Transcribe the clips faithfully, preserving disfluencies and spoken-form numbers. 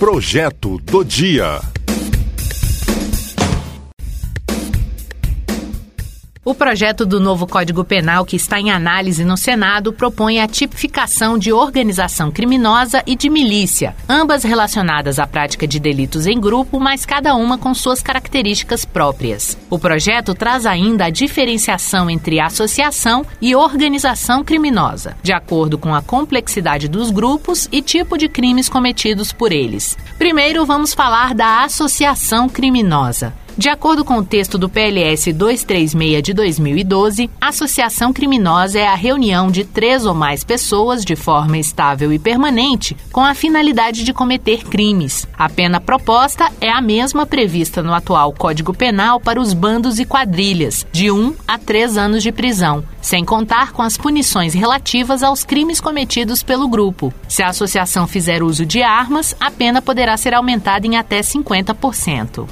Projeto do Dia. O projeto do novo Código Penal que está em análise no Senado propõe a tipificação de organização criminosa e de milícia, ambas relacionadas à prática de delitos em grupo, mas cada uma com suas características próprias. O projeto traz ainda a diferenciação entre associação e organização criminosa, de acordo com a complexidade dos grupos e tipo de crimes cometidos por eles. Primeiro, vamos falar da associação criminosa. De acordo com o texto do P L S duzentos e trinta e seis de dois mil e doze, associação criminosa é a reunião de três ou mais pessoas de forma estável e permanente com a finalidade de cometer crimes. A pena proposta é a mesma prevista no atual Código Penal para os bandos e quadrilhas, de um a três anos de prisão, sem contar com as punições relativas aos crimes cometidos pelo grupo. Se a associação fizer uso de armas, a pena poderá ser aumentada em até cinquenta por cento.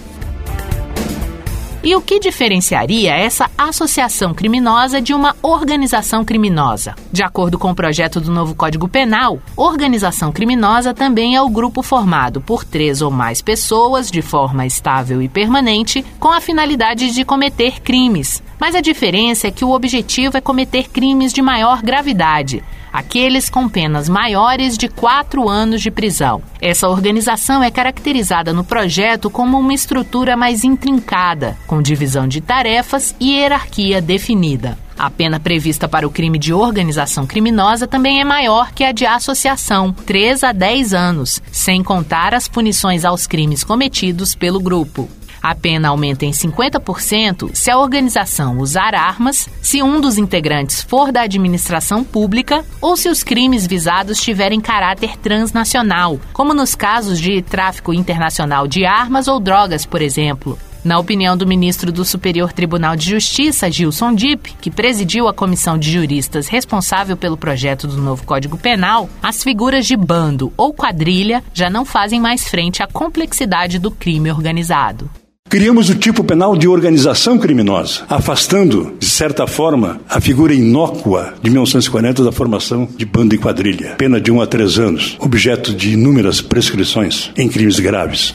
E o que diferenciaria essa associação criminosa de uma organização criminosa? De acordo com o projeto do novo Código Penal, organização criminosa também é o grupo formado por três ou mais pessoas de forma estável e permanente com a finalidade de cometer crimes. Mas a diferença é que o objetivo é cometer crimes de maior gravidade, aqueles com penas maiores de quatro anos de prisão. Essa organização é caracterizada no projeto como uma estrutura mais intrincada, com divisão de tarefas e hierarquia definida. A pena prevista para o crime de organização criminosa também é maior que a de associação, três a dez anos, sem contar as punições aos crimes cometidos pelo grupo. A pena aumenta em cinquenta por cento se a organização usar armas, se um dos integrantes for da administração pública ou se os crimes visados tiverem caráter transnacional, como nos casos de tráfico internacional de armas ou drogas, por exemplo. Na opinião do ministro do Superior Tribunal de Justiça, Gilson Dipp, que presidiu a comissão de juristas responsável pelo projeto do novo Código Penal, as figuras de bando ou quadrilha já não fazem mais frente à complexidade do crime organizado. Criamos o tipo penal de organização criminosa, afastando, de certa forma, a figura inócua de mil novecentos e quarenta da formação de bando e quadrilha. Pena de um a três anos, objeto de inúmeras prescrições em crimes graves.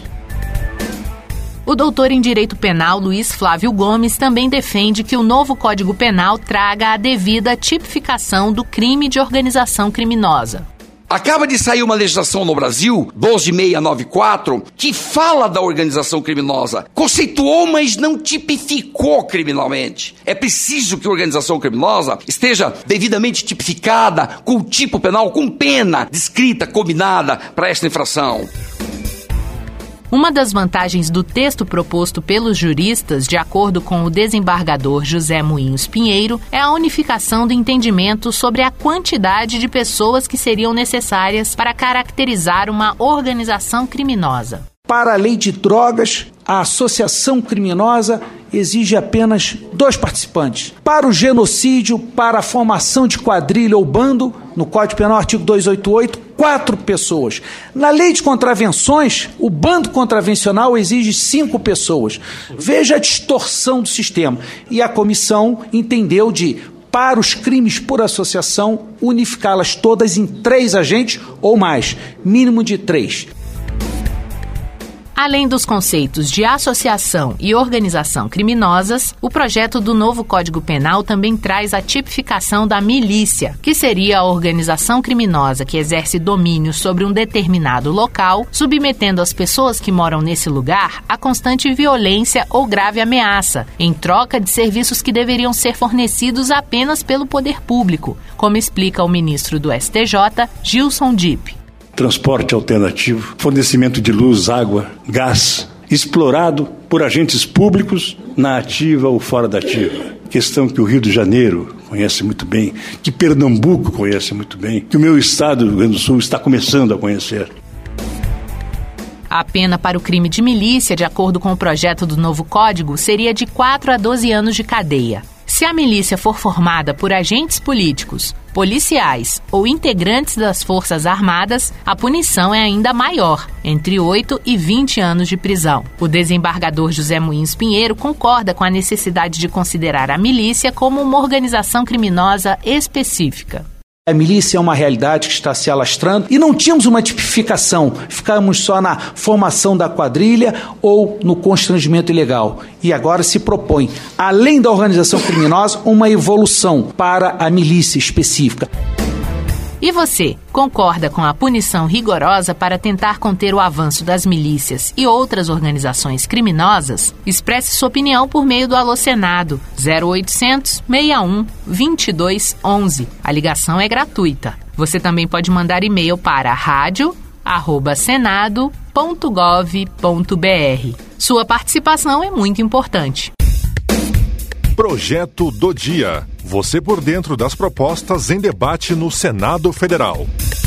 O doutor em Direito Penal, Luiz Flávio Gomes, também defende que o novo Código Penal traga a devida tipificação do crime de organização criminosa. Acaba de sair uma legislação no Brasil, doze mil seiscentos e noventa e quatro, que fala da organização criminosa. Conceituou, mas não tipificou criminalmente. É preciso que a organização criminosa esteja devidamente tipificada, com tipo penal, com pena descrita, combinada para esta infração. Uma das vantagens do texto proposto pelos juristas, de acordo com o desembargador José Moinhos Pinheiro, é a unificação do entendimento sobre a quantidade de pessoas que seriam necessárias para caracterizar uma organização criminosa. Para a lei de drogas, a associação criminosa exige apenas dois participantes. Para o genocídio, para a formação de quadrilha ou bando, no Código Penal, artigo duzentos e oitenta e oito, quatro pessoas. Na lei de contravenções, o bando contravencional exige cinco pessoas. Veja a distorção do sistema. E a comissão entendeu de, para os crimes por associação, unificá-las todas em três agentes ou mais, mínimo de três. Além dos conceitos de associação e organização criminosas, o projeto do novo Código Penal também traz a tipificação da milícia, que seria a organização criminosa que exerce domínio sobre um determinado local, submetendo as pessoas que moram nesse lugar a constante violência ou grave ameaça, em troca de serviços que deveriam ser fornecidos apenas pelo poder público, como explica o ministro do S T J, Gilson Dipp. Transporte alternativo, fornecimento de luz, água, gás, explorado por agentes públicos na ativa ou fora da ativa. Questão que o Rio de Janeiro conhece muito bem, que Pernambuco conhece muito bem, que o meu estado, o Rio Grande do Sul, está começando a conhecer. A pena para o crime de milícia, de acordo com o projeto do novo Código, seria de quatro a doze anos de cadeia. Se a milícia for formada por agentes políticos, policiais ou integrantes das Forças Armadas, a punição é ainda maior, entre oito e vinte anos de prisão. O desembargador José Moinhos Pinheiro concorda com a necessidade de considerar a milícia como uma organização criminosa específica. A milícia é uma realidade que está se alastrando e não tínhamos uma tipificação, ficamos só na formação da quadrilha ou no constrangimento ilegal. E agora se propõe, além da organização criminosa, uma evolução para a milícia específica. E você, concorda com a punição rigorosa para tentar conter o avanço das milícias e outras organizações criminosas? Expresse sua opinião por meio do Alô Senado zero oitocentos, seis um, vinte e dois onze. A ligação é gratuita. Você também pode mandar e-mail para rádio arroba senado ponto gov ponto br. Sua participação é muito importante. Projeto do Dia. Você por dentro das propostas em debate no Senado Federal.